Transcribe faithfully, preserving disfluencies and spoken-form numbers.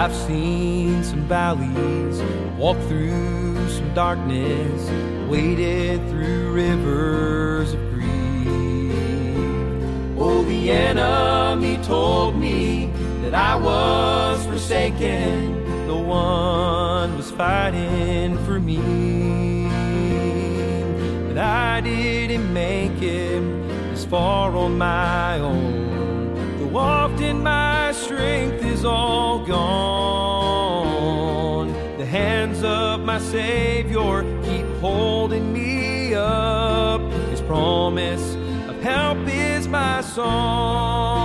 I've seen some valleys, walked through some darkness, waded through rivers of grief. Oh, the enemy told me that I was forsaken, no one was fighting for me. But I didn't make it this far on my own, though often my strength is all gone. The hands of my Savior keep holding me up. His promise of help is my song.